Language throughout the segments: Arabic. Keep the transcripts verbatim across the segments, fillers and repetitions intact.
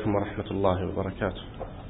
عليكم ورحمة الله وبركاته.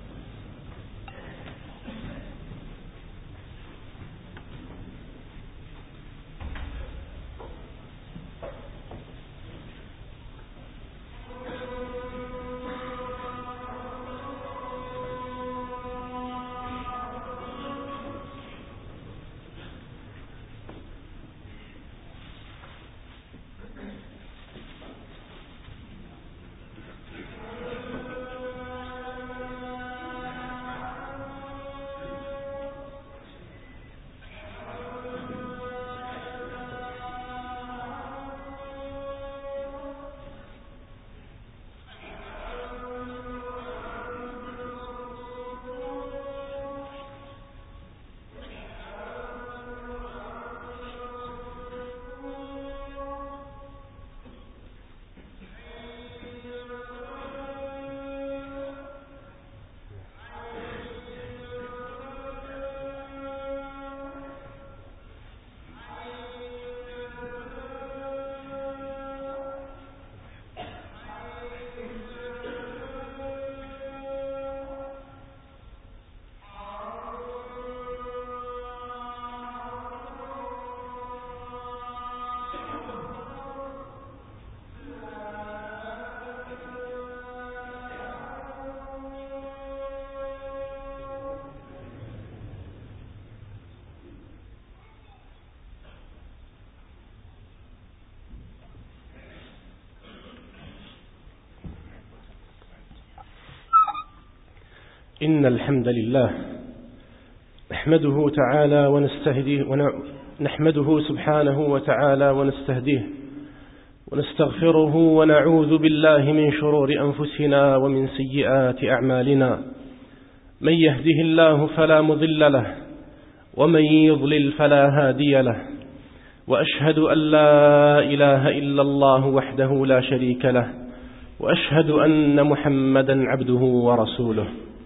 إن الحمد لله نحمده تعالى ونستهديه ونحمده سبحانه وتعالى ونستهديه ونستغفره ونعوذ بالله من شرور أنفسنا ومن سيئات أعمالنا. من يهده الله فلا مضل له ومن يضلل فلا هادي له، وأشهد أن لا إله إلا الله وحده لا شريك له، وأشهد أن محمدا عبده ورسوله.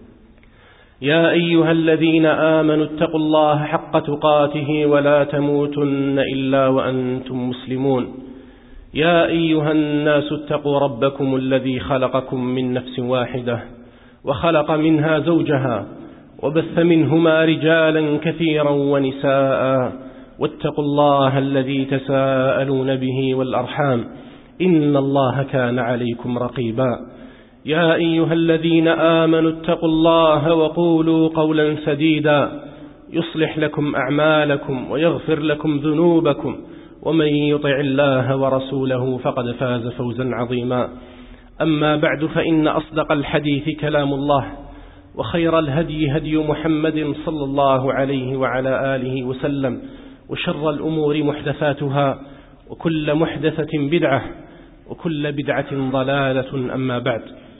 يا أيها الذين آمنوا اتقوا الله حق تقاته ولا تموتن إلا وأنتم مسلمون. يا أيها الناس اتقوا ربكم الذي خلقكم من نفس واحدة وخلق منها زوجها وبث منهما رجالا كثيرا ونساء، واتقوا الله الذي تساءلون به والأرحام إن الله كان عليكم رقيبا. يا أيها الذين آمنوا اتقوا الله وقولوا قولا سديدا يصلح لكم أعمالكم ويغفر لكم ذنوبكم، ومن يطع الله ورسوله فقد فاز فوزا عظيما. أما بعد، فإن أصدق الحديث كلام الله، وخير الهدي هدي محمد صلى الله عليه وعلى آله وسلم، وشر الأمور محدثاتها، وكل محدثة بدعة، وكل بدعة ضلالة. أما بعد،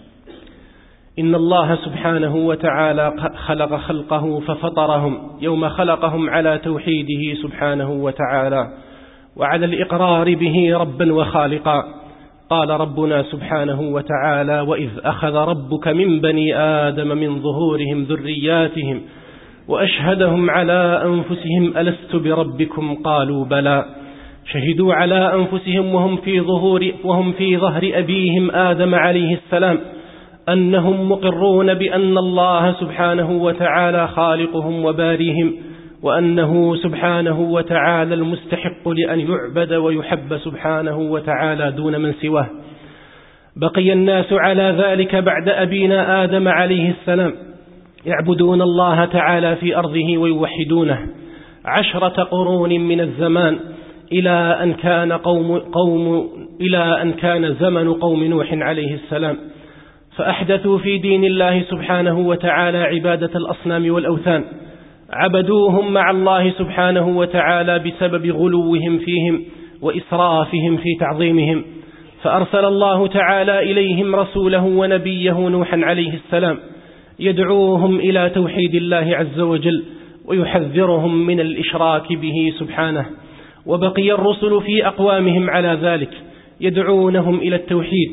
إن الله سبحانه وتعالى خلق خلقه ففطرهم يوم خلقهم على توحيده سبحانه وتعالى وعلى الإقرار به ربا وخالقا. قال ربنا سبحانه وتعالى: وإذ أخذ ربك من بني آدم من ظهورهم ذرياتهم وأشهدهم على أنفسهم ألست بربكم قالوا بلى شهدوا على أنفسهم وهم في ظهور وهم في ظهر أبيهم آدم عليه السلام أنهم مقرون بأن الله سبحانه وتعالى خالقهم وباريهم، وأنه سبحانه وتعالى المستحق لأن يعبد ويحب سبحانه وتعالى دون من سواه. بقي الناس على ذلك بعد أبينا آدم عليه السلام يعبدون الله تعالى في أرضه ويوحدونه عشرة قرون من الزمان، إلى أن كان قوم قوم إلى أن كان زمن قوم نوح عليه السلام، فأحدثوا في دين الله سبحانه وتعالى عبادة الأصنام والأوثان، عبدوهم مع الله سبحانه وتعالى بسبب غلوهم فيهم وإسرافهم في تعظيمهم، فأرسل الله تعالى إليهم رسوله ونبيه نوحا عليه السلام يدعوهم إلى توحيد الله عز وجل ويحذرهم من الإشراك به سبحانه. وبقي الرسل في أقوامهم على ذلك يدعونهم إلى التوحيد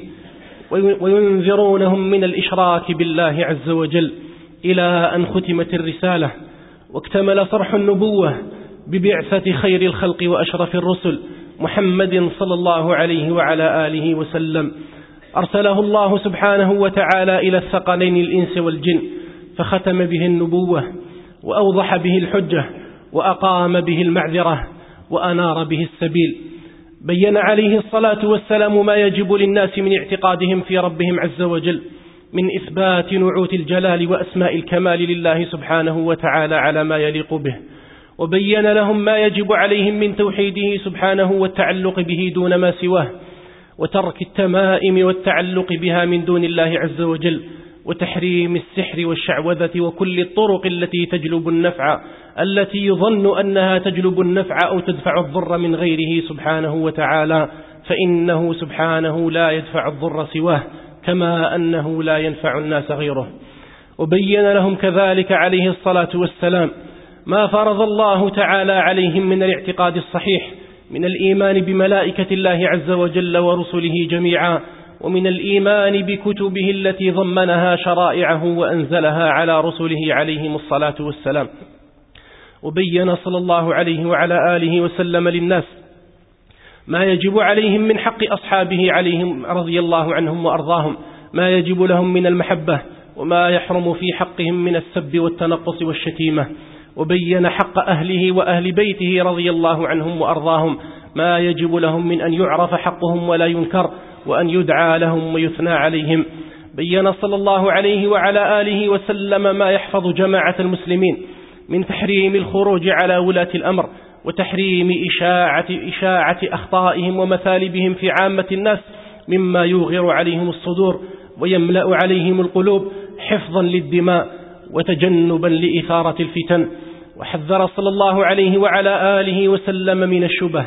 وينذرونهم من الإشراك بالله عز وجل، إلى أن ختمت الرسالة واكتمل صرح النبوة ببعثة خير الخلق وأشرف الرسل محمد صلى الله عليه وعلى آله وسلم، أرسله الله سبحانه وتعالى إلى الثقلين الإنس والجن، فختم به النبوة وأوضح به الحجة وأقام به المعذرة وأنار به السبيل. بين عليه الصلاة والسلام ما يجب للناس من اعتقادهم في ربهم عز وجل من إثبات نعوت الجلال وأسماء الكمال لله سبحانه وتعالى على ما يليق به، وبين لهم ما يجب عليهم من توحيده سبحانه والتعلق به دون ما سواه، وترك التمائم والتعلق بها من دون الله عز وجل، وتحريم السحر والشعوذة وكل الطرق التي تجلب النفع التي يظن أنها تجلب النفع أو تدفع الضر من غيره سبحانه وتعالى، فإنه سبحانه لا يدفع الضر سواه كما أنه لا ينفع الناس غيره. وبين لهم كذلك عليه الصلاة والسلام ما فرض الله تعالى عليهم من الاعتقاد الصحيح من الإيمان بملائكة الله عز وجل ورسله جميعا، ومن الإيمان بكتبه التي ضمنها شرائعه وأنزلها على رسله عليهم الصلاة والسلام. وبين صلى الله عليه وعلى آله وسلم للناس ما يجب عليهم من حق أصحابه عليهم رضي الله عنهم وأرضاهم، ما يجب لهم من المحبة وما يحرم في حقهم من السب والتنقص والشتيمة. وبين حق أهله وأهل بيته رضي الله عنهم وأرضاهم، ما يجب لهم من أن يعرف حقهم ولا ينكر، وأن يدعى لهم ويثنى عليهم. بين صلى الله عليه وعلى آله وسلم ما يحفظ جماعة المسلمين من تحريم الخروج على ولاة الأمر، وتحريم إشاعة, إشاعة أخطائهم ومثالبهم في عامة الناس مما يوغر عليهم الصدور ويملأ عليهم القلوب حفظا للدماء وتجنبا لإثارة الفتن. وحذر صلى الله عليه وعلى آله وسلم من الشبه،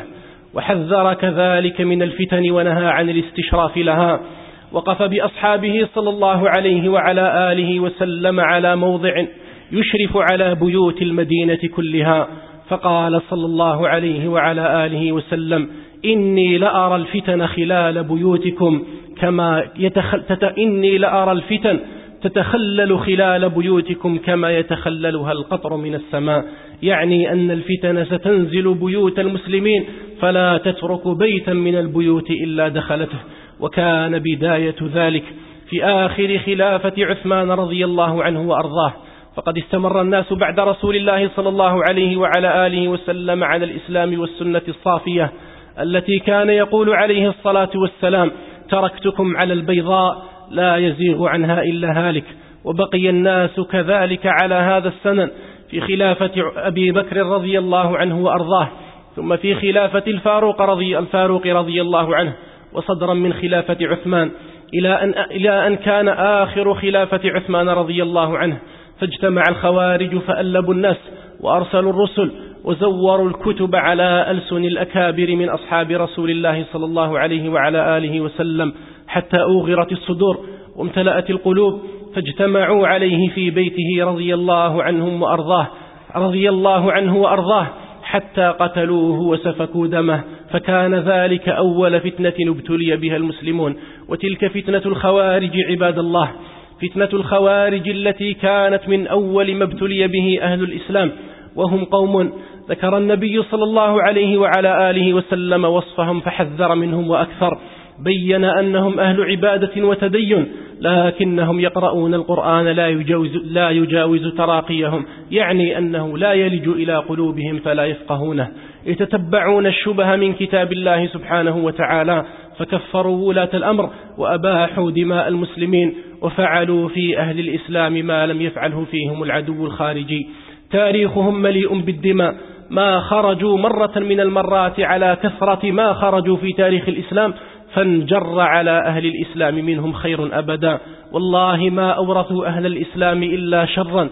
وحذر كذلك من الفتن ونهى عن الاستشراف لها. وقف بأصحابه صلى الله عليه وعلى آله وسلم على موضع يشرف على بيوت المدينة كلها، فقال صلى الله عليه وعلى آله وسلم: إني لأرى الفتن خلال بيوتكم كما يتخل... تت... إني لأرى الفتن تتخلل خلال بيوتكم كما يتخللها القطر من السماء، يعني أن الفتن ستنزل بيوت المسلمين فلا تترك بيتا من البيوت إلا دخلته. وكان بداية ذلك في آخر خلافة عثمان رضي الله عنه وأرضاه، فقد استمر الناس بعد رسول الله صلى الله عليه وعلى آله وسلم على الإسلام والسنة الصافية التي كان يقول عليه الصلاة والسلام: تركتكم على البيضاء لا يزيغ عنها إلا هالك. وبقي الناس كذلك على هذا السنن في خلافة أبي بكر رضي الله عنه وأرضاه، ثم في خلافة الفاروق رضي, الفاروق رضي الله عنه، وصدرا من خلافة عثمان إلى أن, إلى أن كان آخر خلافة عثمان رضي الله عنه، فاجتمع الخوارج فألبوا الناس وأرسلوا الرسل وزوروا الكتب على ألسن الأكابر من أصحاب رسول الله صلى الله عليه وعلى آله وسلم حتى أوغرت الصدور وامتلأت القلوب، فاجتمعوا عليه في بيته رضي الله عنهم وأرضاه رضي الله عنه وأرضاه حتى قتلوه وسفكوا دمه، فكان ذلك أول فتنة ابتلي بها المسلمون. وتلك فتنة الخوارج عباد الله، فتنة الخوارج التي كانت من أول ما ابتلي به أهل الإسلام، وهم قوم ذكر النبي صلى الله عليه وعلى آله وسلم وصفهم فحذر منهم وأكثر. بين أنهم أهل عبادة وتدين، لكنهم يقرؤون القرآن لا يجاوز, لا يجاوز تراقيهم، يعني أنه لا يلج إلى قلوبهم فلا يفقهونه، يتتبعون الشبه من كتاب الله سبحانه وتعالى، فكفروا ولاة الأمر وأباحوا دماء المسلمين، وفعلوا في أهل الإسلام ما لم يفعله فيهم العدو الخارجي. تاريخهم مليء بالدماء، ما خرجوا مرة من المرات على كثرة ما خرجوا في تاريخ الإسلام، فانجر على أهل الإسلام منهم خير أبدا. والله ما أورثوا أهل الإسلام إلا شرا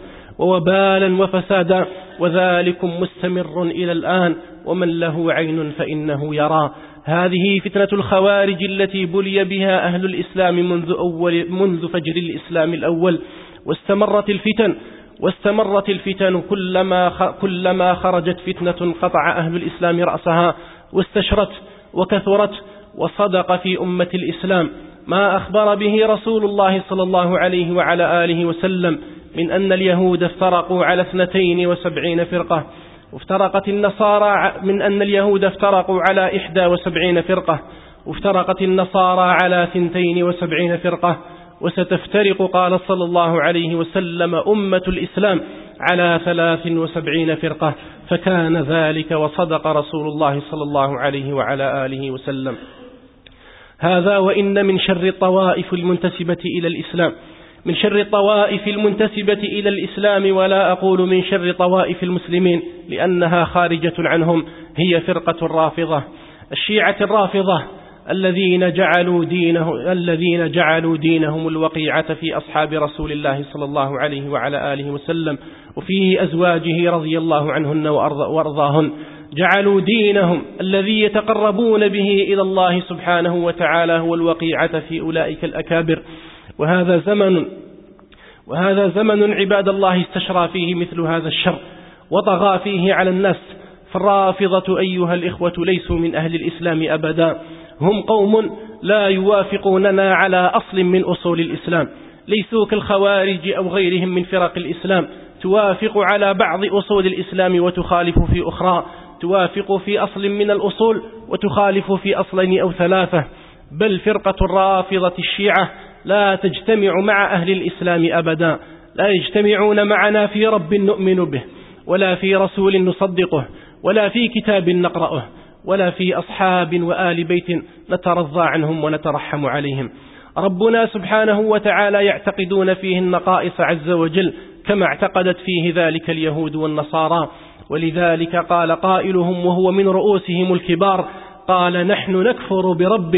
ووبالا وفسادا، وذلكم مستمر إلى الآن، ومن له عين فإنه يرى. هذه فتنة الخوارج التي بلي بها أهل الإسلام منذ, أول منذ فجر الإسلام الأول، واستمرت الفتن واستمرت الفتن كلما, كلما خرجت فتنة قطع أهل الإسلام رأسها، واستشرت وكثرت، وصدق في أمة الإسلام ما أخبر به رسول الله صلى الله عليه وعلى آله وسلم من أن اليهود افترقوا على اثنتين وسبعين فرقة، وافترقت النصارى من أن اليهود افترقوا على إحدى وسبعين فرقة، وافترقت النصارى على ثنتين وسبعين فرقة، وستفترق قال صلى الله عليه وسلم أمة الإسلام على ثلاث وسبعين فرقة، فكان ذلك وصدق رسول الله صلى الله عليه وعلى آله وسلم. هذا وإن من شر الطوائف المنتسبة إلى الإسلام من شر الطوائف المنتسبة إلى الإسلام، ولا أقول من شر طوائف المسلمين لأنها خارجة عنهم، هي فرقة الرافضة، الشيعة الرافضة الذين جعلوا دينه الذين جعلوا دينهم الوقيعة في أصحاب رسول الله صلى الله عليه وعلى آله وسلم وفي أزواجه رضي الله عنهن وأرضاهن، جعلوا دينهم الذي يتقربون به إلى الله سبحانه وتعالى هو الوقيعة في أولئك الأكابر. وهذا زمن وهذا زمن عباد الله استشرى فيه مثل هذا الشر وطغى فيه على الناس. فالرافضة أيها الإخوة ليسوا من أهل الإسلام أبدا، هم قوم لا يوافقوننا على أصل من أصول الإسلام، ليسوا كالخوارج أو غيرهم من فرق الإسلام توافق على بعض أصول الإسلام وتخالف في أخرى، توافق في أصل من الأصول وتخالف في أصلين أو ثلاثة. بل فرقة الرافضة الشيعة لا تجتمع مع أهل الإسلام أبدا، لا يجتمعون معنا في رب نؤمن به، ولا في رسول نصدقه، ولا في كتاب نقرأه، ولا في أصحاب وآل بيت نترضى عنهم ونترحم عليهم. ربنا سبحانه وتعالى يعتقدون فيه النقائص عز وجل كما اعتقدت فيه ذلك اليهود والنصارى، ولذلك قال قائلهم وهو من رؤوسهم الكبار، قال نحن نكفر برب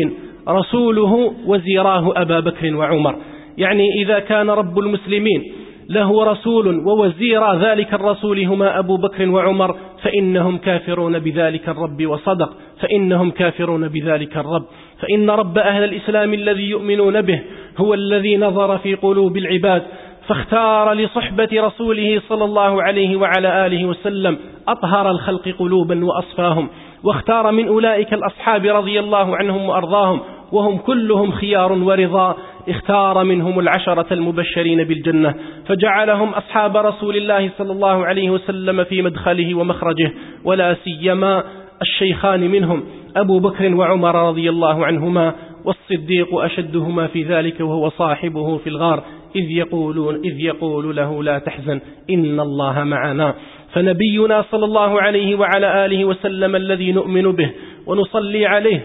رسوله وزيراه أبا بكر وعمر. يعني إذا كان رب المسلمين له رسول ووزير ذلك الرسول هما أبو بكر وعمر فإنهم كافرون بذلك الرب، وصدق، فإنهم كافرون بذلك الرب. فإن رب أهل الإسلام الذي يؤمنون به هو الذي نظر في قلوب العباد فاختار لصحبة رسوله صلى الله عليه وعلى آله وسلم أطهر الخلق قلوبا وأصفاهم، واختار من أولئك الأصحاب رضي الله عنهم وأرضاهم وهم كلهم خيار ورضا، اختار منهم العشرة المبشرين بالجنة فجعلهم أصحاب رسول الله صلى الله عليه وسلم في مدخله ومخرجه، ولا سيما الشيخان منهم أبو بكر وعمر رضي الله عنهما، والصديق أشدهما في ذلك وهو صاحبه في الغار إذ يقولون إذ يقول له لا تحزن إن الله معنا. فنبينا صلى الله عليه وعلى آله وسلم الذي نؤمن به ونصلي عليه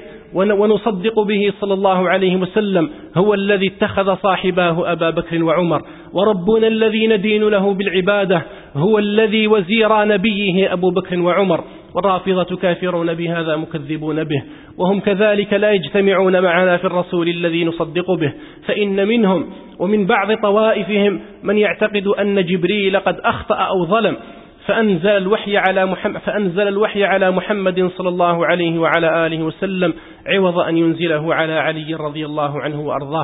ونصدق به صلى الله عليه وسلم هو الذي اتخذ صاحباه أبا بكر وعمر، وربنا الذي ندين له بالعبادة هو الذي وزير نبيه أبو بكر وعمر. والرافضة كافرون بهذا مكذبون به، وهم كذلك لا يجتمعون معنا في الرسول الذي نصدق به، فإن منهم ومن بعض طوائفهم من يعتقد أن جبريل قد أخطأ أو ظلم فأنزل الوحي على محمد فأنزل الوحي على محمد صلى الله عليه وعلى آله وسلم عوض أن ينزله على علي رضي الله عنه وأرضاه.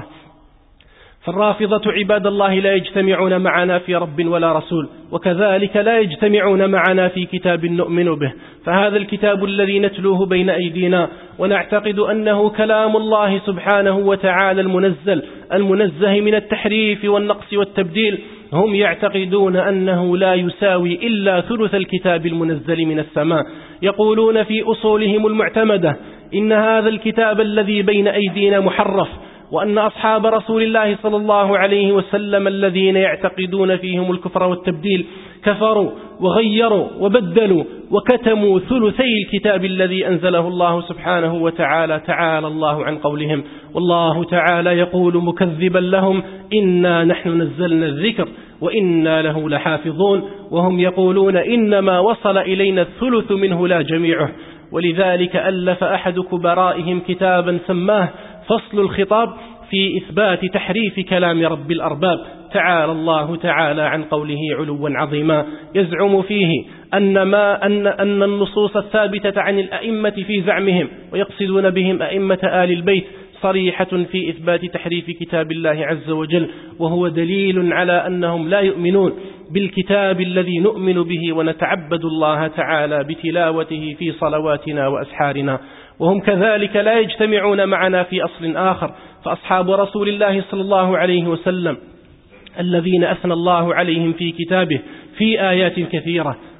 فالرافضة عباد الله لا يجتمعون معنا في رب ولا رسول، وكذلك لا يجتمعون معنا في كتاب نؤمن به، فهذا الكتاب الذي نتلوه بين أيدينا ونعتقد أنه كلام الله سبحانه وتعالى المنزل المنزه من التحريف والنقص والتبديل، هم يعتقدون أنه لا يساوي إلا ثلث الكتاب المنزل من السماء. يقولون في أصولهم المعتمدة إن هذا الكتاب الذي بين أيدينا محرف، وأن أصحاب رسول الله صلى الله عليه وسلم الذين يعتقدون فيهم الكفر والتبديل كفروا وغيروا وبدلوا وكتموا ثلثي الكتاب الذي أنزله الله سبحانه وتعالى، تعالى الله عن قولهم. والله تعالى يقول مكذبا لهم إنا نحن نزلنا الذكر وإنا له لحافظون، وهم يقولون إنما وصل إلينا الثلث منه لا جميعه. ولذلك ألف أحد كبرائهم كتابا سماه فصل الخطاب في إثبات تحريف كلام رب الأرباب، تعالى الله تعالى عن قوله علوا عظيما، يزعم فيه أن, ما أن, أن النصوص الثابتة عن الأئمة في زعمهم ويقصدون بهم أئمة آل البيت صريحة في إثبات تحريف كتاب الله عز وجل، وهو دليل على أنهم لا يؤمنون بالكتاب الذي نؤمن به ونتعبد الله تعالى بتلاوته في صلواتنا وأسحارنا. وهم كذلك لا يجتمعون معنا في أصل آخر، فأصحاب رسول الله صلى الله عليه وسلم الذين أثنى الله عليهم في كتابه في آيات كثيرة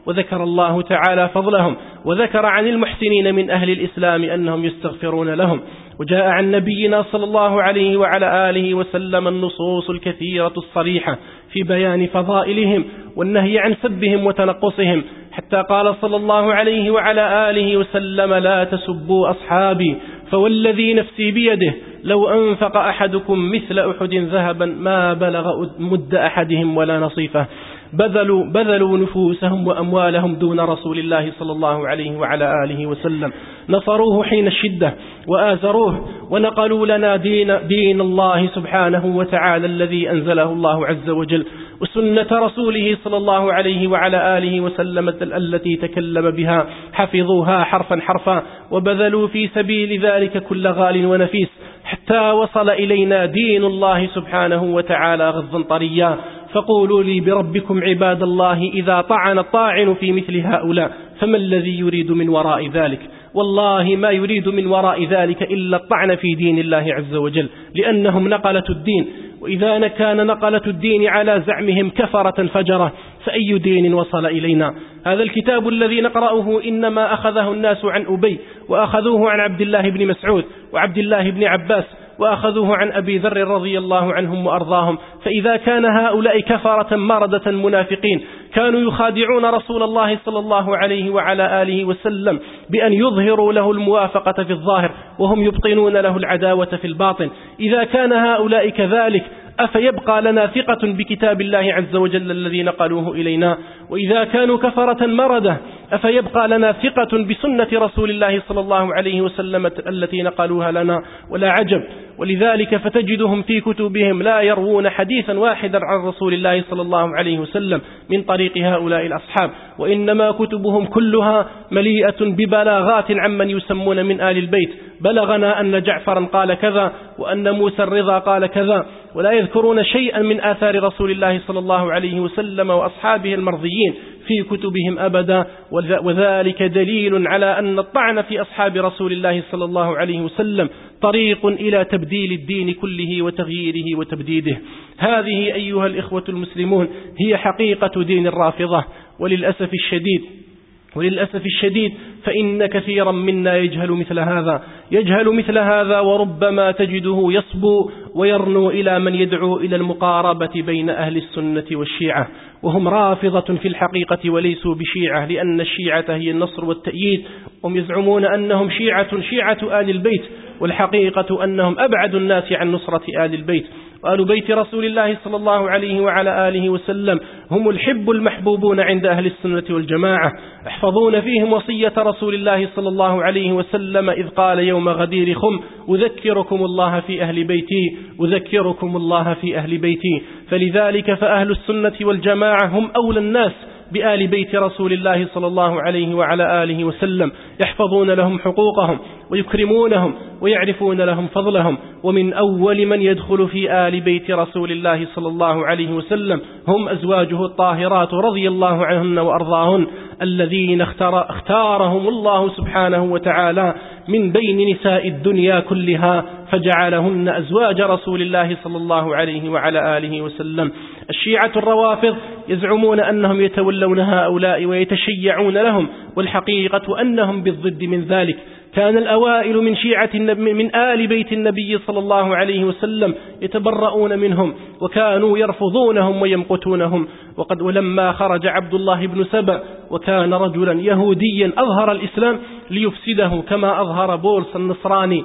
وذكر الله تعالى فضلهم، وذكر عن المحسنين من أهل الإسلام أنهم يستغفرون لهم. وجاء عن نبينا صلى الله عليه وعلى آله وسلم النصوص الكثيرة الصريحة في بيان فضائلهم والنهي عن سبهم وتنقصهم، حتى قال صلى الله عليه وعلى آله وسلم: لا تسبوا أصحابي فوالذي نفسي بيده لو أنفق أحدكم مثل أحد ذهبا ما بلغ مد أحدهم ولا نصيفه. بذلوا, بذلوا نفوسهم وأموالهم دون رسول الله صلى الله عليه وعلى آله وسلم، نصروه حين الشدة وآزروه، ونقلوا لنا دين, دين الله سبحانه وتعالى الذي أنزله الله عز وجل، وسنة رسوله صلى الله عليه وعلى آله وسلم التي تكلم بها، حفظوها حرفا حرفا، وبذلوا في سبيل ذلك كل غال ونفيس، حتى وصل إلينا دين الله سبحانه وتعالى غضا طريا. فقولوا لي بربكم عباد الله إذا طعن الطاعن في مثل هؤلاء فما الذي يريد من وراء ذلك؟ والله ما يريد من وراء ذلك إلا الطعن في دين الله عز وجل، لأنهم نقلة الدين، وإذا كان نقلة الدين على زعمهم كفرة فجرة فأي دين وصل إلينا؟ هذا الكتاب الذي نقرأه إنما أخذه الناس عن أبي، وأخذوه عن عبد الله بن مسعود وعبد الله بن عباس، وأخذوه عن أبي ذر رضي الله عنهم وأرضاهم. فإذا كان هؤلاء كفرة مردة منافقين كانوا يخادعون رسول الله صلى الله عليه وعلى آله وسلم بأن يظهروا له الموافقة في الظاهر وهم يبطنون له العداوة في الباطن، إذا كان هؤلاء كذلك أفيبقى لنا ثقة بكتاب الله عز وجل الذي نقلوه إلينا؟ وإذا كانوا كفرة مردة أفيبقى لنا ثقة بسنة رسول الله صلى الله عليه وسلم التي نقلوها لنا؟ ولا عجب. ولذلك فتجدهم في كتبهم لا يروون حديثا واحدا عن رسول الله صلى الله عليه وسلم من طريق هؤلاء الأصحاب، وإنما كتبهم كلها مليئة ببلاغات عمن يسمون من آل البيت. بلغنا أن جعفرا قال كذا، وأن موسى الرضا قال كذا، ولا يذكرون شيئا من آثار رسول الله صلى الله عليه وسلم وأصحابه المرضيين في كتبهم أبدا. وذلك دليل على أن الطعن في أصحاب رسول الله صلى الله عليه وسلم طريق إلى تبديل الدين كله وتغييره وتبديده. هذه أيها الإخوة المسلمون هي حقيقة دين الرافضة، وللأسف الشديد وللأسف الشديد فإن كثيرا منا يجهل مثل هذا يجهل مثل هذا وربما تجده يصبو ويرنو إلى من يدعو إلى المقاربة بين أهل السنة والشيعة، وهم رافضة في الحقيقة وليسوا بشيعة، لأن الشيعة هي النصر والتأييد. هم يزعمون أنهم شيعة شيعة آل البيت، والحقيقة أنهم أبعد الناس عن نصرة آل البيت. وآل بيت رسول الله صلى الله عليه وعلى آله وسلم هم الحب المحبوبون عند أهل السنة والجماعة، يحفظون فيهم وصية رسول الله صلى الله عليه وسلم إذ قال يوم غدير خم: أذكركم الله في أهل بيتي أذكركم الله في أهل بيتي. فلذلك فأهل السنة والجماعة هم أولى الناس بآل بيت رسول الله صلى الله عليه وعلى آله وسلم، يحفظون لهم حقوقهم ويكرمونهم ويعرفون لهم فضلهم. ومن أول من يدخل في آل بيت رسول الله صلى الله عليه وسلم هم أزواجه الطاهرات رضي الله عنهن وأرضاهن، الذين اختار اختارهم الله سبحانه وتعالى من بين نساء الدنيا كلها فجعلهن أزواج رسول الله صلى الله عليه وعلى آله وسلم. الشيعة الروافض يزعمون أنهم يتولون هؤلاء ويتشيعون لهم، والحقيقة أنهم بالضد من ذلك. كان الأوائل من شيعة من آل بيت النبي صلى الله عليه وسلم يتبرؤون منهم وكانوا يرفضونهم ويمقتونهم. وقد ولما خرج عبد الله بن سبأ وكان رجلا يهوديا أظهر الإسلام ليفسده كما أظهر بولس النصراني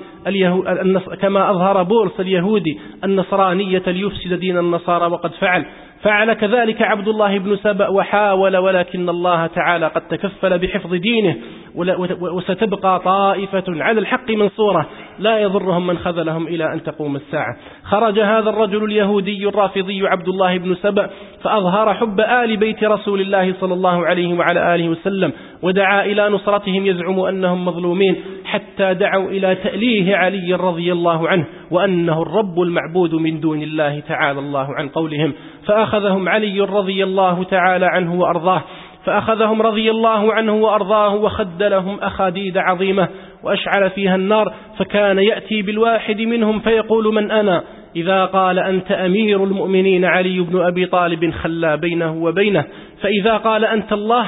كما أظهر بولس اليهودي النصرانية ليفسد دين النصارى، وقد فعل فعل كذلك عبد الله بن سبأ وحاول، ولكن الله تعالى قد تكفل بحفظ دينه، وستبقى طائفة على الحق منصورة لا يضرهم من خذلهم إلى أن تقوم الساعة. خرج هذا الرجل اليهودي الرافضي عبد الله بن سبأ فأظهر حب آل بيت رسول الله صلى الله عليه وعلى آله وسلم، ودعا إلى نصرتهم، يزعم أنهم مظلومين، حتى دعوا إلى تأليه علي رضي الله عنه وأنه الرب المعبود من دون الله تعالى الله عن قولهم. فأخذهم علي رضي الله تعالى عنه وأرضاه فأخذهم رضي الله عنه وأرضاه وخدلهم أخاديد عظيمة وأشعل فيها النار، فكان يأتي بالواحد منهم فيقول: من أنا؟ إذا قال: أنت أمير المؤمنين علي بن أبي طالب، خلى بينه وبينه، فإذا قال: أنت الله،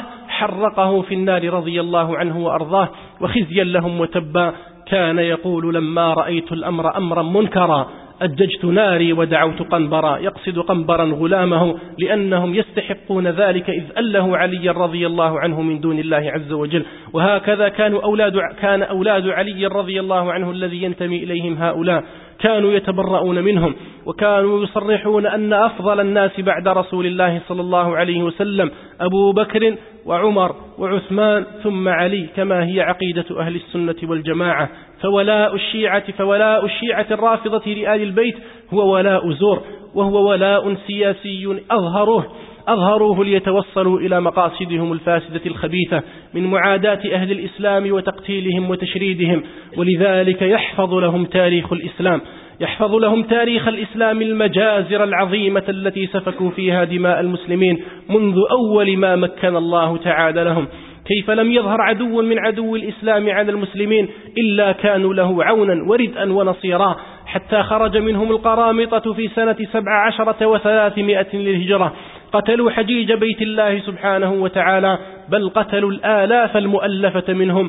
وحرقه في النار رضي الله عنه وأرضاه وخزيا لهم وتبا. كان يقول لما رأيت الأمر أمرا منكرا أججت ناري ودعوت قنبرا، يقصد قنبرا غلامه لأنهم يستحقون ذلك إذ أله علي رضي الله عنه من دون الله عز وجل. وهكذا كانوا أولاد كان أولاد علي رضي الله عنه الذي ينتمي إليهم هؤلاء كانوا يتبرؤون منهم، وكانوا يصرحون أن أفضل الناس بعد رسول الله صلى الله عليه وسلم أبو بكر وعمر وعثمان ثم علي، كما هي عقيدة أهل السنة والجماعة. فولاء الشيعة فولاء الشيعة الرافضة لآل البيت هو ولاء زور، وهو ولاء سياسي أظهروه أظهروه ليتوصلوا إلى مقاصدهم الفاسدة الخبيثة من معاداة أهل الإسلام وتقتيلهم وتشريدهم. ولذلك يحفظ لهم تاريخ الإسلام يحفظ لهم تاريخ الإسلام المجازر العظيمة التي سفكوا فيها دماء المسلمين منذ أول ما مكن الله تعالى لهم. كيف لم يظهر عدو من عدو الإسلام على المسلمين إلا كانوا له عونا وردءا ونصيرا، حتى خرج منهم القرامطة في سنة سبع عشرة وثلاثمائة للهجرة، قتلوا حجيج بيت الله سبحانه وتعالى، بل قتلوا الآلاف المؤلفة منهم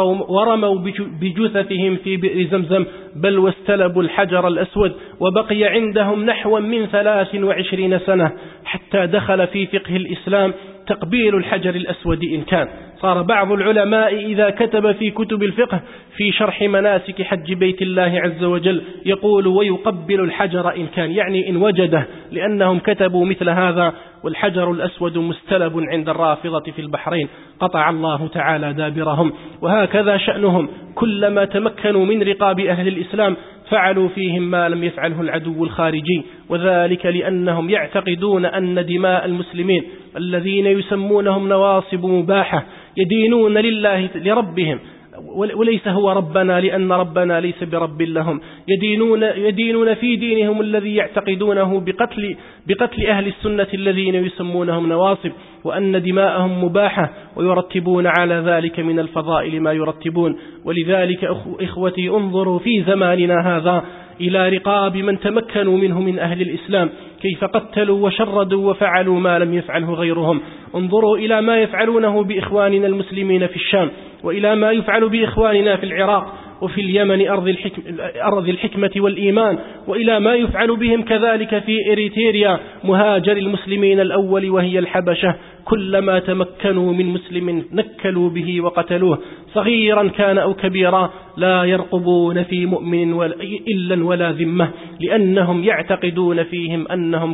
ورموا بجثثهم في بئر زمزم، بل واستلبوا الحجر الأسود، وبقي عندهم نحو من ثلاث وعشرين سنة حتى دخل في فقه الإسلام تقبيل الحجر الأسود. إن كان صار بعض العلماء إذا كتب في كتب الفقه في شرح مناسك حج بيت الله عز وجل يقول ويقبل الحجر إن كان، يعني إن وجده، لأنهم كتبوا مثل هذا. والحجر الأسود مستلب عند الرافضة في البحرين، قطع الله تعالى دابرهم. وهكذا شأنهم، كلما تمكنوا من رقاب أهل الإسلام فعلوا فيهم ما لم يفعله العدو الخارجي، وذلك لأنهم يعتقدون أن دماء المسلمين الذين يسمونهم نواصب مباحة يدينون لله لربهم، وليس هو ربنا لأن ربنا ليس برب لهم، يدينون, يدينون في دينهم الذي يعتقدونه بقتل, بقتل أهل السنة الذين يسمونهم نواصب، وأن دماءهم مباحة، ويرتبون على ذلك من الفضائل ما يرتبون. ولذلك إخوتي انظروا في زماننا هذا إلى رقاب من تمكنوا منه من أهل الإسلام كيف قتلوا وشردوا وفعلوا ما لم يفعله غيرهم. انظروا إلى ما يفعلونه بإخواننا المسلمين في الشام، وإلى ما يفعل بإخواننا في العراق وفي اليمن أرض, الحكم أرض الحكمة والإيمان، وإلى ما يفعل بهم كذلك في إريتريا مهاجر المسلمين الأول وهي الحبشة. كلما تمكنوا من مسلم نكلوا به وقتلوه، صغيرا كان أو كبيرا، لا يرقبون في مؤمن إلا ولا ذمة، لأنهم يعتقدون فيهم أنهم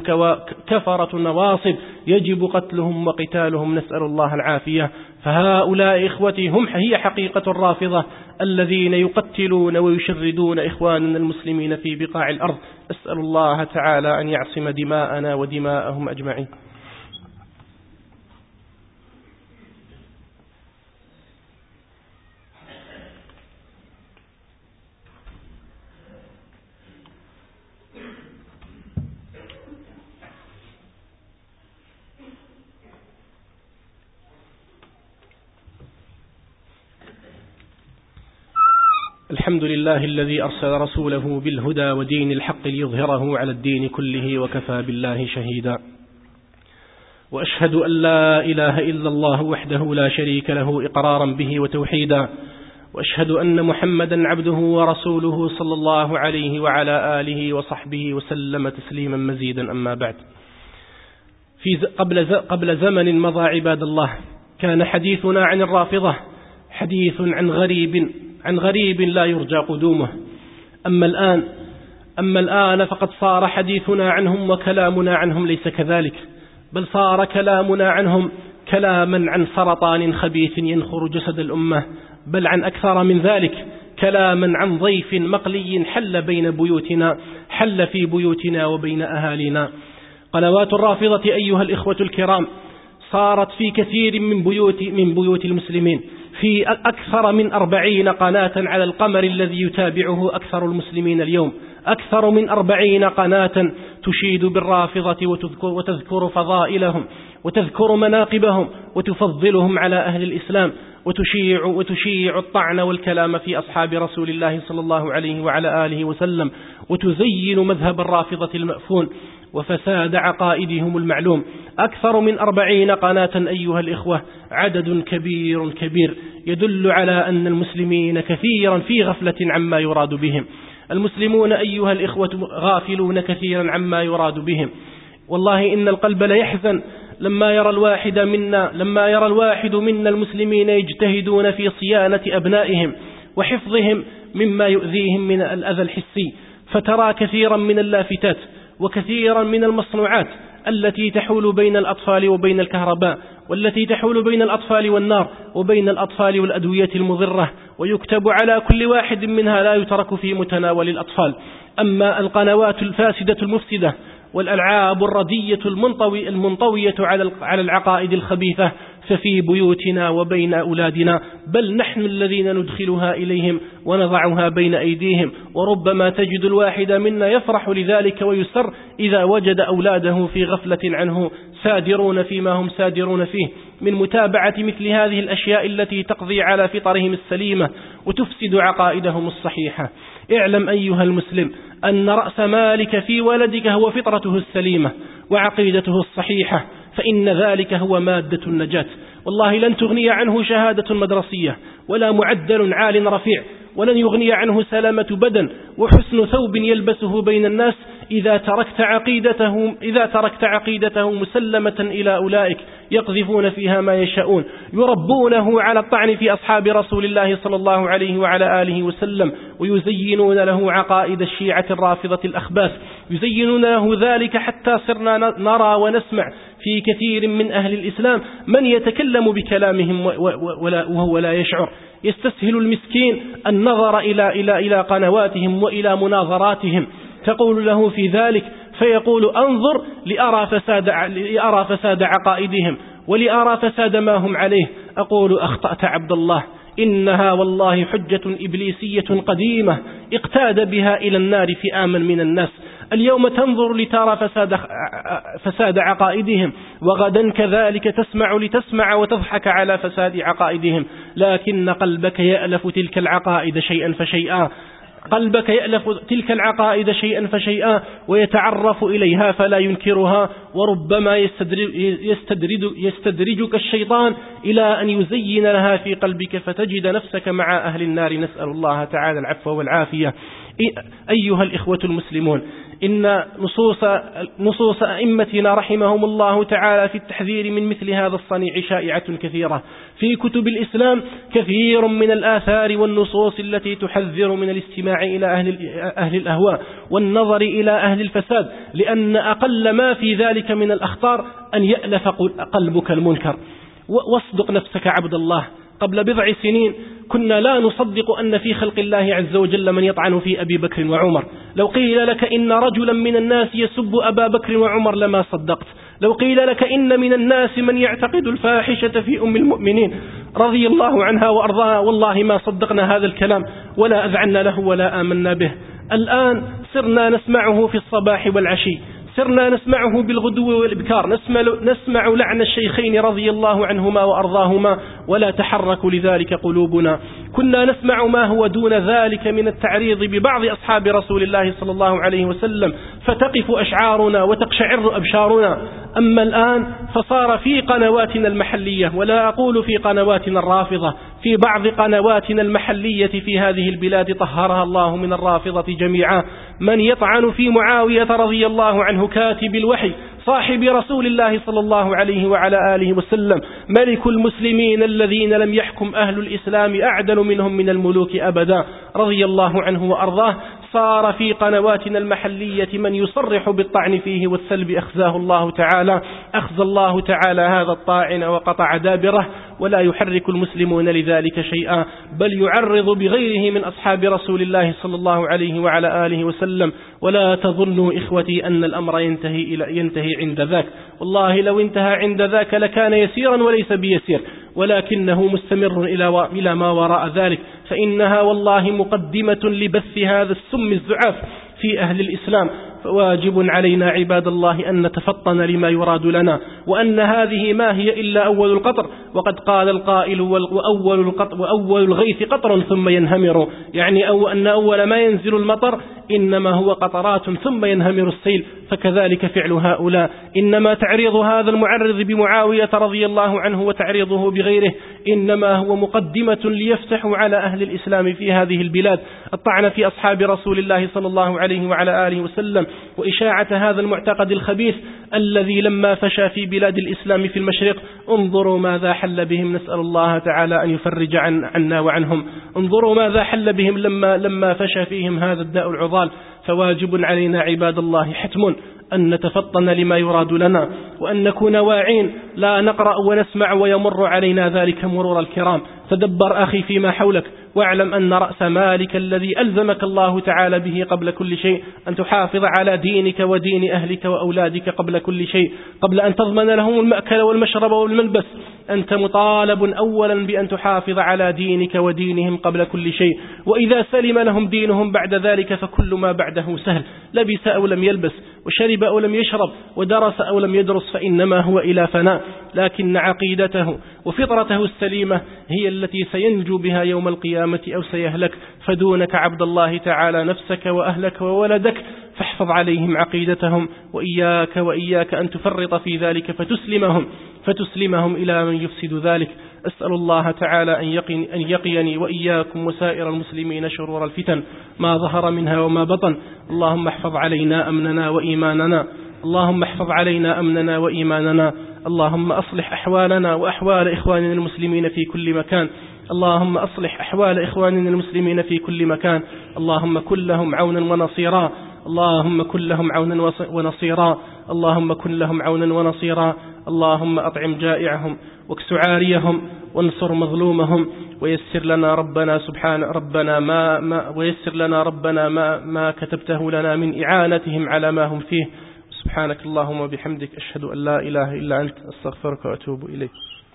كفرة نواصب يجب قتلهم وقتالهم، نسأل الله العافية. فهؤلاء إخوتي هم هي حقيقة الرافضة الذين يقتلون ويشردون إخواننا المسلمين في بقاع الأرض. أسأل الله تعالى أن يعصم دماءنا ودماءهم أجمعين. الحمد لله الذي أرسل رسوله بالهدى ودين الحق ليظهره على الدين كله وكفى بالله شهيدا. وأشهد أن لا إله إلا الله وحده لا شريك له إقرارا به وتوحيدا، وأشهد أن محمدا عبده ورسوله صلى الله عليه وعلى آله وصحبه وسلم تسليما مزيدا. أما بعد، في قبل قبل زمن مضى عباد الله كان حديثنا عن الرافضة حديث عن غريب عن غريب لا يرجى قدومه. أما الآن أما الآن فقد صار حديثنا عنهم وكلامنا عنهم ليس كذلك، بل صار كلامنا عنهم كلاما عن سرطان خبيث ينخر جسد الأمة، بل عن أكثر من ذلك، كلاما عن ضيف مقلي حل بين بيوتنا حل في بيوتنا وبين أهالينا. قنوات الرافضة أيها الإخوة الكرام صارت في كثير من بيوت من بيوت المسلمين، في أكثر من أربعين قناة على القمر الذي يتابعه أكثر المسلمين اليوم، أكثر من أربعين قناة تشيد بالرافضة وتذكر, وتذكر فضائلهم وتذكر مناقبهم وتفضلهم على أهل الإسلام، وتشيع, وتشيع الطعن والكلام في أصحاب رسول الله صلى الله عليه وعلى آله وسلم، وتزين مذهب الرافضة المأفون وفساد عقائدهم المعلوم. أكثر من أربعين قناة أيها الإخوة، عدد كبير كبير يدل على أن المسلمين كثيرا في غفلة عما يراد بهم. المسلمون أيها الإخوة غافلون كثيرا عما يراد بهم. والله إن القلب ليحزن لما يرى الواحد منا لما يرى الواحد منا المسلمين يجتهدون في صيانة أبنائهم وحفظهم مما يؤذيهم من الأذى الحسي. فترى كثيرا من اللافتات وكثيرا من المصنوعات التي تحول بين الأطفال وبين الكهرباء، والتي تحول بين الأطفال والنار، وبين الأطفال والأدوية المضرة، ويكتب على كل واحد منها لا يترك في متناول الأطفال. أما القنوات الفاسدة المفسدة والألعاب الردية المنطوي المنطوية على العقائد الخبيثة ففي بيوتنا وبين أولادنا، بل نحن الذين ندخلها إليهم ونضعها بين أيديهم. وربما تجد الواحد منا يفرح لذلك ويسر إذا وجد أولاده في غفلة عنه سادرون فيما هم سادرون فيه من متابعة مثل هذه الأشياء التي تقضي على فطرهم السليمة وتفسد عقائدهم الصحيحة. اعلم أيها المسلم أن رأس مالك في ولدك هو فطرته السليمة وعقيدته الصحيحة، فإن ذلك هو مادة النجاة. والله لن تغني عنه شهادة مدرسية ولا معدل عال رفيع، ولن يغني عنه سلامة بدن وحسن ثوب يلبسه بين الناس إذا تركت عقيدته إذا تركت عقيدته مسلمة إلى أولئك يقذفون فيها ما يشاءون، يربونه على الطعن في أصحاب رسول الله صلى الله عليه وعلى آله وسلم، ويزينون له عقائد الشيعة الرافضة الأخباث، يزينون له ذلك حتى صرنا نرى ونسمع في كثير من أهل الإسلام من يتكلم بكلامهم وهو لا يشعر. يستسهل المسكين النظر إلى إلى إلى قنواتهم وإلى مناظراتهم، تقول له في ذلك فيقول أنظر لأرى فساد لأرى فساد عقائدهم ولأرى فساد ما هم عليه. أقول أخطأت عبد الله، إنها والله حجة إبليسية قديمة اقتاد بها إلى النار فئاما من الناس. اليوم تنظر لترى فساد, فساد عقائدهم، وغدا كذلك تسمع لتسمع وتضحك على فساد عقائدهم، لكن قلبك يألف تلك العقائد شيئا فشيئا قلبك يألف تلك العقائد شيئا فشيئا ويتعرف إليها فلا ينكرها. وربما يستدرج يستدرج يستدرجك الشيطان إلى أن يزين لها في قلبك فتجد نفسك مع أهل النار، نسأل الله تعالى العفو والعافية. أيها الإخوة المسلمون، إن نصوص, نصوص أئمتنا رحمهم الله تعالى في التحذير من مثل هذا الصنيع شائعة كثيرة في كتب الإسلام، كثير من الآثار والنصوص التي تحذر من الاستماع إلى أهل, أهل الأهواء والنظر إلى أهل الفساد، لأن أقل ما في ذلك من الأخطار أن يألف قلبك المنكر. واصدق نفسك عبد الله، قبل بضع سنين كنا لا نصدق أن في خلق الله عز وجل من يطعن في أبي بكر وعمر. لو قيل لك إن رجلا من الناس يسب أبا بكر وعمر لما صدقت. لو قيل لك إن من الناس من يعتقد الفاحشة في أم المؤمنين رضي الله عنها وأرضاها، والله ما صدقنا هذا الكلام ولا أذعنا له ولا آمنا به. الآن صرنا نسمعه في الصباح والعشي، صرنا نسمعه بالغدو والإبكار، نسمع, نسمع لعن الشيخين رضي الله عنهما وأرضاهما ولا تحرك لذلك قلوبنا. كنا نسمع ما هو دون ذلك من التعريض ببعض أصحاب رسول الله صلى الله عليه وسلم فتقف أشعارنا وتقشعر أبشارنا. أما الآن فصار في قنواتنا المحلية، ولا أقول في قنواتنا الرافضة، في بعض قنواتنا المحلية في هذه البلاد طهرها الله من الرافضة جميعا من يطعن في معاوية رضي الله عنه كاتب الوحي صاحب رسول الله صلى الله عليه وعلى آله وسلم، ملك المسلمين الذين لم يحكم أهل الإسلام أعدل منهم من الملوك أبدا رضي الله عنه وأرضاه. صار في قنواتنا المحلية من يصرح بالطعن فيه والسلب، أخزاه الله تعالى أخزى الله تعالى هذا الطاعن وقطع دابره، ولا يحرك المسلمون لذلك شيئا، بل يعرض بغيره من أصحاب رسول الله صلى الله عليه وعلى آله وسلم. ولا تظنوا إخوتي أن الأمر ينتهي, إلى ينتهي عند ذاك، والله لو انتهى عند ذاك لكان يسيرا وليس بيسير، ولكنه مستمر إلى, إلى ما وراء ذلك، فإنها والله مقدمة لبث هذا السم الزعاف في أهل الإسلام. فواجب علينا عباد الله أن نتفطن لما يراد لنا، وأن هذه ما هي إلا أول القطر، وقد قال القائل وأول, القطر وأول الغيث قطر ثم ينهمر، يعني أو أن أول ما ينزل المطر إنما هو قطرات ثم ينهمر السيل، فكذلك فعل هؤلاء. إنما تعريض هذا المعرض بمعاوية رضي الله عنه وتعريضه بغيره إنما هو مقدمة ليفتحوا على أهل الإسلام في هذه البلاد الطعن في أصحاب رسول الله صلى الله عليه وعلى آله وسلم، وإشاعة هذا المعتقد الخبيث الذي لما فشى في بلاد الإسلام في المشرق انظروا ماذا حل بهم. نسأل الله تعالى أن يفرج عن عنا وعنهم. انظروا ماذا حل بهم لما, لما فشى فيهم هذا الداء العضال. فواجب علينا عباد الله حتم أن نتفطن لما يراد لنا، وأن نكون واعين لا نقرأ ونسمع ويمر علينا ذلك مرور الكرام. تدبر أخي فيما حولك، واعلم أن رأس مالك الذي ألزمك الله تعالى به قبل كل شيء أن تحافظ على دينك ودين أهلك وأولادك قبل كل شيء، قبل أن تضمن لهم المأكل والمشرب والملبس. أنت مطالب أولا بأن تحافظ على دينك ودينهم قبل كل شيء، وإذا سلم لهم دينهم بعد ذلك فكل ما بعده سهل. لبس أو لم يلبس، وشرب أو لم يشرب، ودرس أو لم يدرس، فإنما هو إلى فناء. لكن عقيدته وفطرته السليمة هي التي سينجو بها يوم القيامة أو سيهلك. فدونك عبد الله تعالى نفسك وأهلك وولدك، فاحفظ عليهم عقيدتهم، وإياك وإياك أن تفرط في ذلك فتسلمهم فتسلمهم إلى من يفسد ذلك. أسأل الله تعالى أن يقيني, أن يقيني وإياكم وسائر المسلمين شرور الفتن ما ظهر منها وما بطن. اللهم احفظ علينا أمننا وإيماننا اللهم احفظ علينا أمننا وإيماننا اللهم أصلح أحوالنا وأحوال إخواننا المسلمين في كل مكان. اللهم أصلح أحوال إخواننا المسلمين في كل مكان. اللهم كن لهم عونا ونصيرا اللهم كن لهم عونا ونصيرا اللهم كن لهم عونا ونصيرا. اللهم أطعم جائعهم واكس عاريهم وانصر مظلومهم، ويسر لنا ربنا سبحانه ربنا ما, ما ويسر لنا ربنا ما, ما كتبته لنا من إعانتهم على ما هم فيه. سبحانك اللهم وبحمدك أشهد أن لا إله إلا أنت أستغفرك وأتوب إليك.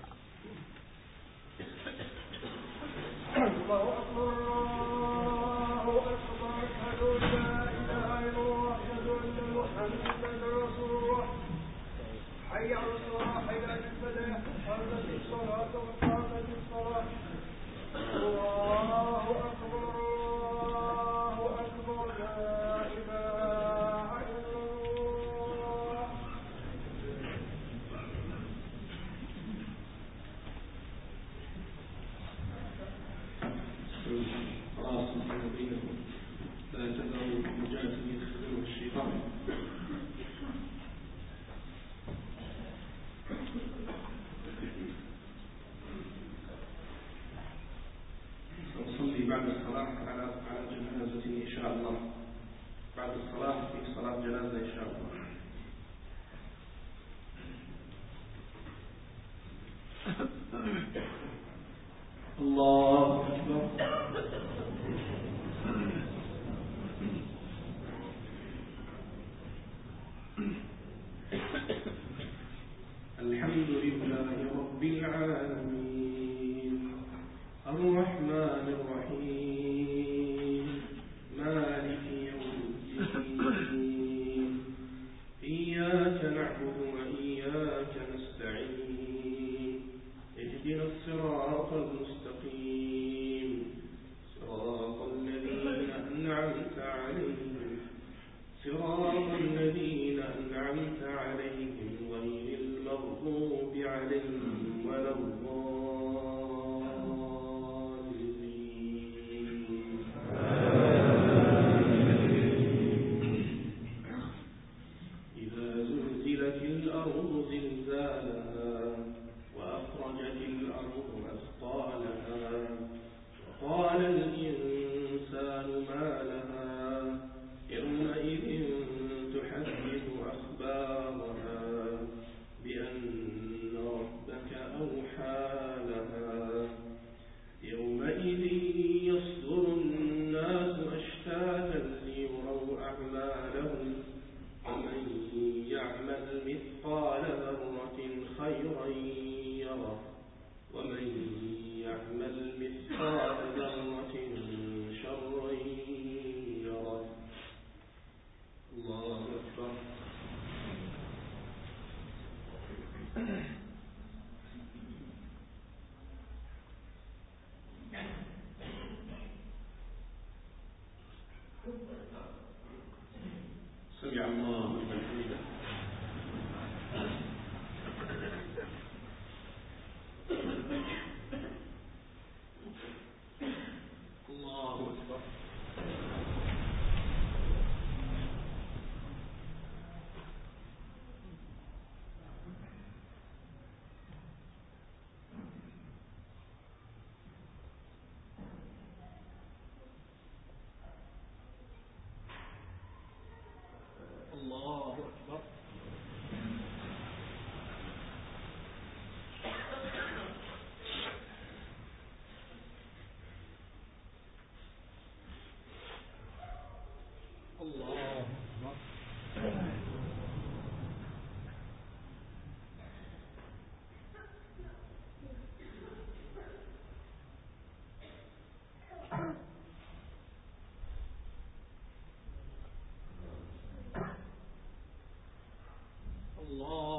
بعد الصلاة على على جنازة إن شاء الله. بعد الصلاة في صلاة جنازة إن شاء الله. الله أكبر. الحمد لله رب العالمين الرحمن الرحيم مالك يوم الدين إياك نعبد وإياك نستعين اهدنا الصراط المستقيم صراط الذين أنعمت عليهم صراط الذين أنعمت عليهم غير المغضوب عليهم ولا ومن يعمل مثقال ذرة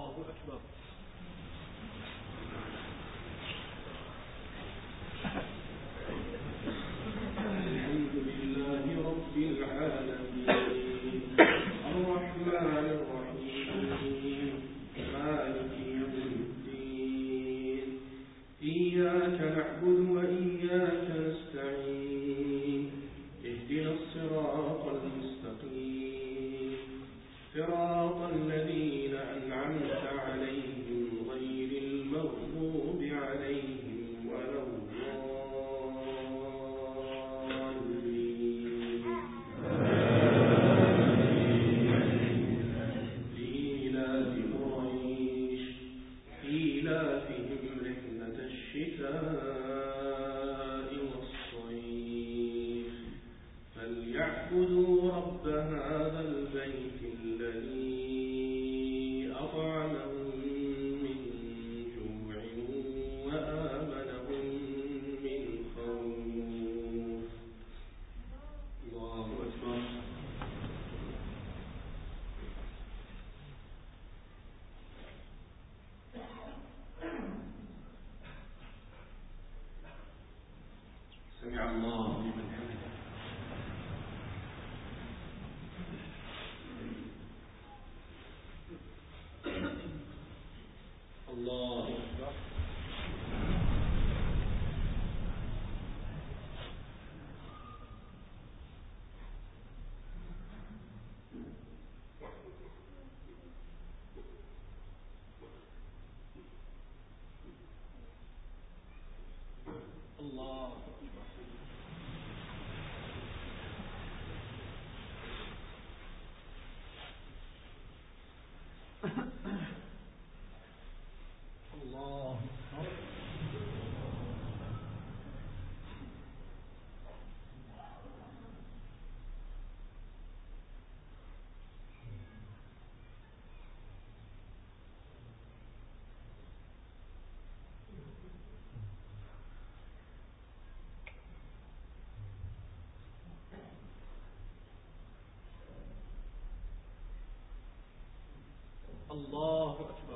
الله أكبر. الحمد لله رب العالمين الرحمن الرحيم مالك يوم الدين إياك نعبد وإياك نستعين اهدنا الصراط المستقيم صراط الذين أنعمت عليهم غير المغضوب عليهم ولا الضالين. لإيلاف قريش إيلافهم رحلة الشتاء والصيف فليعبدوا رب هذا البيت الذي أطعمهم من جوع وآمنهم من خوف. الله أكبر. سمع الله لمن حمده. الله أكبر. الله أكبر. الله أكبر. الله أكبر.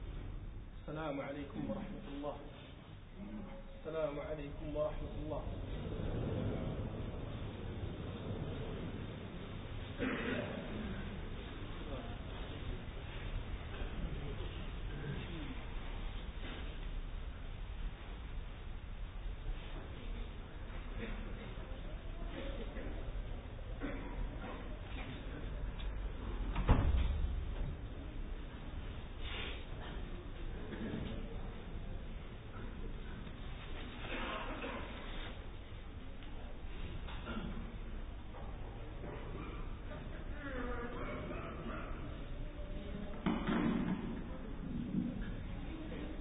السلام عليكم ورحمة الله. السلام عليكم ورحمة الله.